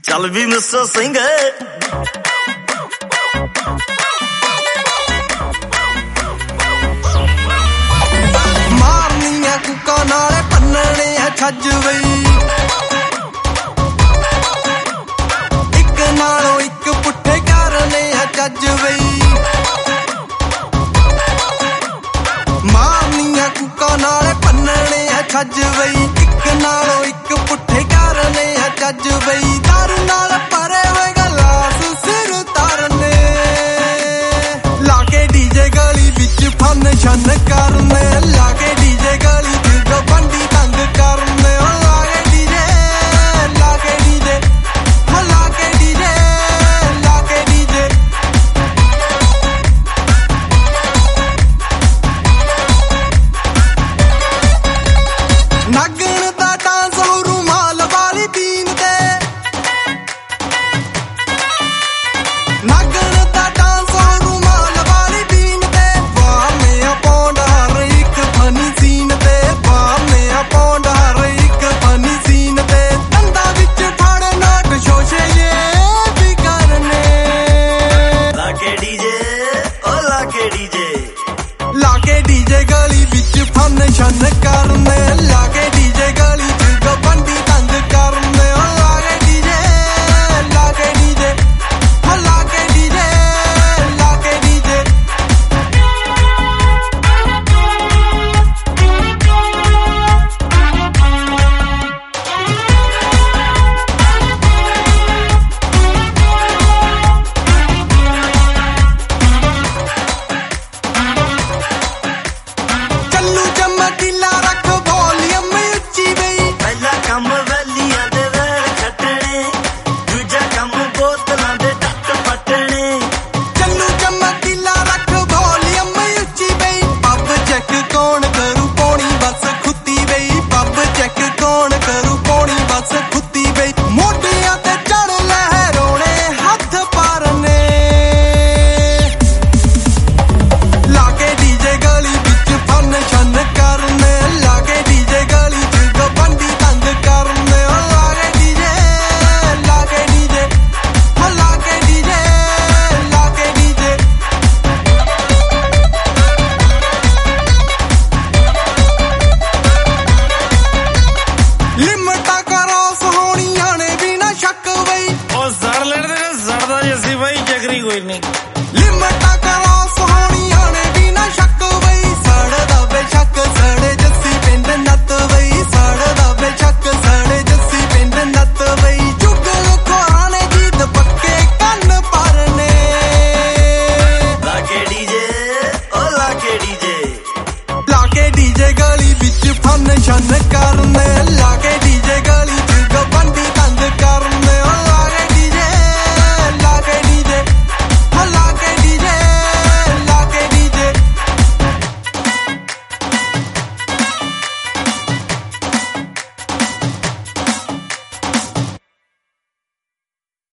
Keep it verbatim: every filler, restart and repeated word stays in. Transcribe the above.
ਚੱਲ ਵੀ ਮਿੱਸੋ ਸਿੰਘ ਮਾਰਨੀਆਂ ਕੁੱਕਾਂ ਨਾਲੇ ਪੰਨਣੇ ਆ ਛੱਜ ਬਈ ਇੱਕ ਨਾਲੋਂ ਇੱਕ ਪੁੱਠੇ ਕਰਨੇ ਆ ਚੱਜ ਬਈ ਮਾਰਨੀਆਂ ਕੁੱਕਾਂ ਨਾਲੇ ਪੰਨਣੇ ਆ ਛੱਜ ਬਈ ਇੱਕ ਨਾਲੋਂ ਇੱਕ ਪੁੱਠੇ ਕਰਨੇ ਆ ਚੱਜ ਬਈ ਦਾਰੂ ਨਾਲ ਭਰੇ ਹੋਏ ਗਲਾਸ ਸਿਰ ਤਰਨੇ ਲਾ ਕੇ ਡੀਜੇ ਗਲੀ ਵਿੱਚ ਫੰਕਸ਼ਨ ਕਰਨੇ ਲਾ ਕੇ ਡੀਜੇ ਗਲੀ ਵਿੱਚ ਬੰਡੀ ਤੰਗ ਕਰਨੇ ਲਾ ਕੇ ਡੀਜੇ ਲਾ ਕੇ ਡੀਜੇ ਲਾ ਕੇ ਡੀਜੇ ਲਾ ਕੇ ਡੀਜੇ ਨਾਗਣ ਦਾ ਡਾਂਸ ਹੋ ਰੁਮਾਲ ਵਾਲੀ ਬੀਨ ਤੇ ਨਾਗਣ ਦਾ ਡਾਂਸ ਹੋ ਰੁਮਾਲ ਵਾਲੀ ਬੀਨ ਤੇ ਬਾਹਮੇ ਆ ਪੌਂਡ ਹਰ ਇੱਕ ਫਨੀ ਸੀਨ ਤੇ ਬਾਹਮੇ ਆ ਪੌਂਡ ਹਰ ਇੱਕ ਫਨੀ ਸੀਨ ਤੇ ਦੰਦਾਂ ਵਿੱਚ ਫੜ ਨੋਟ ਸ਼ੋਸ਼ੇ ਜੇ ਵੀ ਕਰਨੇ ਲਾ ਕੇ ਡੀਜੇ ਓ ਲਾ ਕੇ ਡੀਜੇ ਲਾ ਕੇ ਡੀਜੇ ਗਲੀ ਵਿੱਚ ਫੰਕਸ਼ਨ ਕਰਨੇ ਲਾ ਕੇ ਡੀਜੇ ਗਲੀ ਚ ਬੰਦੀ ਤੰਗ ਕਰਨੇ ਲਾ ਕੇ ਡੀਜੇ ਲਾ ਕੇ ਡੀਜੇ ਲਾ ਕੇ ਡੀਜੇ ਲਾ ਕੇ ਡੀਜੇ ਚੱਲੂ ਚਮਕੀਲਾ ਰੱਖ ਵੋਲੀਅਮ ਉੱਚੀ ਬਈ ਪਹਿਲਾ ਕੰਮ ਵੈਲੀਆਂ ਦੇ ਵੈਲ ਖੱਟਣੇ ਦੂਜਾ ਕੰਮ ਬੋਤਲਾਂ ਦੇ ਟੱਟ ਪੱਟਣੇ ਚੱਲੂ ਚਮਕੀਲਾ ਰੱਖ ਵੋਲੀਅਮ ਉੱਚੀ ਬਈ ਪੱਬ ਚੈੱਕ ਕੌਣ ਕਰੂ ਪੌਣੀ ਬਸ ਖੁੱਤੀ ਬਈ ਪੱਬ ਚੈੱਕ ਕੌਣ ਕਰੂ ਪੌਣੀ ਬਸ ਖੁੱਤੀ ਬਈ ਮੋਢਿਆਂ ਤੇ ਚੜ ਲਹਿਰੋਣੇ ਹੱਥ ਪਾਰਨੇ ਲਾ ਕੇ ਡੀਜੇ ਗਲੀ ਵਿੱਚ ਫੰਕਸ਼ਨ ਕਰਨੇ ਲਾ ਕੇ ਡੀਜੇ ਗਲੀ ਚ ਬੰਦੀ ਤੰਗ ਕਰਨੇ ਲਾ ਕੇ ਡੀਜੇ ਲਾ ਕੇ ਡੀਜੇ ਲਾ ਕੇ ਡੀਜੇ ਲਾ ਕੇ ਡੀਜੇ ਲਿਮਟਾਂ ਕਰੋਸ ਹੋਣੀਆਂ ਨੇ ਬਿਨਾ ਸ਼ੱਕ ਬਈ ਉਹ ਜ਼ੜ ਲੈਣ ਦੇ ਜ਼ੜਦਾ ਜੀ ਅਸੀਂ ਬਾਈ ਚੱਕਰੀ ਕੋਈ ਨਹੀਂ ਲਿਮਟਾਂ ਕਰੋ